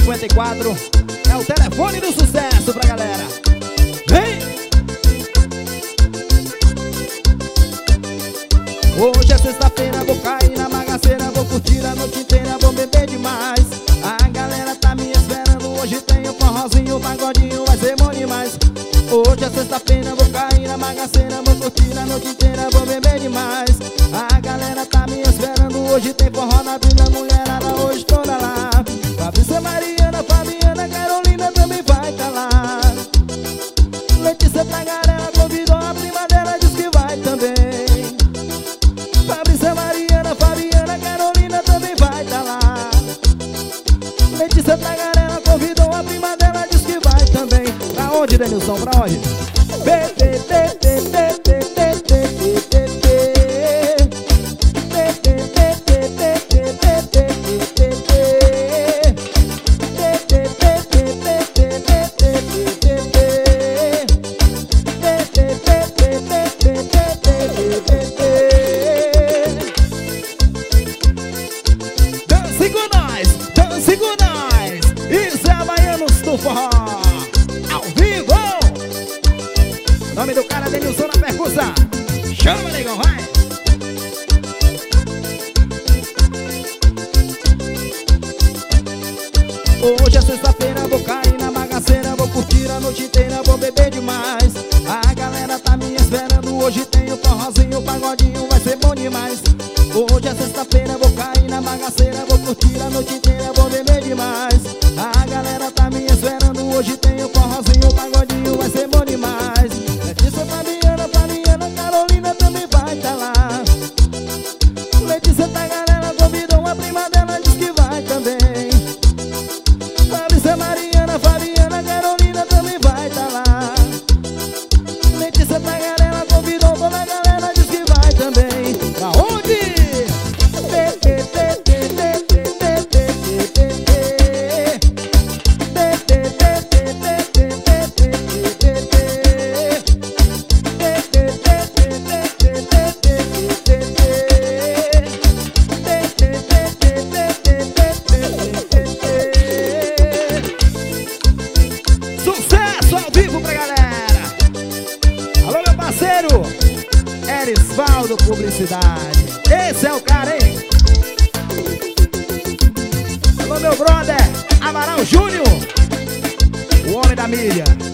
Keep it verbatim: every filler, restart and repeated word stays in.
cinquenta e quatro. É o telefone do sucesso pra galera. Vem! Hoje é sexta-feira, vou cair na bagaceira, vou curtir a noite inteira, vou beber demais. A galera tá me esperando, hoje tem o forrozinho, o pagodinho vai ser bom demais. Hoje é sexta-feira, vou cair na bagaceira, vou curtir a noite inteira, vou beber demais. A galera tá me esperando, hoje tem forró na vila, mulherada hoje toda lá. Fabrícia, Mariana, Fabiana, Carolina também vai tá lá. Letícia Tagarela convidou a prima dela, diz que vai também. Fabrícia, Mariana, Fabiana, Carolina também vai tá lá. Letícia Tagarela convidou a prima dela, diz que vai também. Pra onde, Denilson? Pra onde? Dance com nós, dance com nós. Isso é Havaianos do Forró, ao vivo. Nome do cara, Denilson na percussão. Chama, negão, vai. Hoje é sexta-feira, vou cair na bagaceira, vou curtir a noite inteira, vou beber demais. A galera tá me esperando, hoje tem o forrozinho, o pagodinho vai ser bom demais. Hoje é sexta-feira, vou cair na bagaceira, vou curtir a noite inteira, vou beber demais. A galera tá me esperando, hoje tem o forrozinho, o pagodinho vai ser bom demais. Letícia, Fabiana, Fabiana, Carolina também vai tá lá. Letícia Tagarela convidou a prima dela, diz que vai também. Fabrícia, Mariana, Fabiana, Carolina também vai tá lá. Letícia Tagarela convidou toda a galera, diz que vai também. Pra onde? Sucesso ao vivo pra galera. Alô, meu parceiro Erisvaldo Publicidade. Esse é o cara, hein? Alô, meu brother Amaral Júnior, o homem da milha.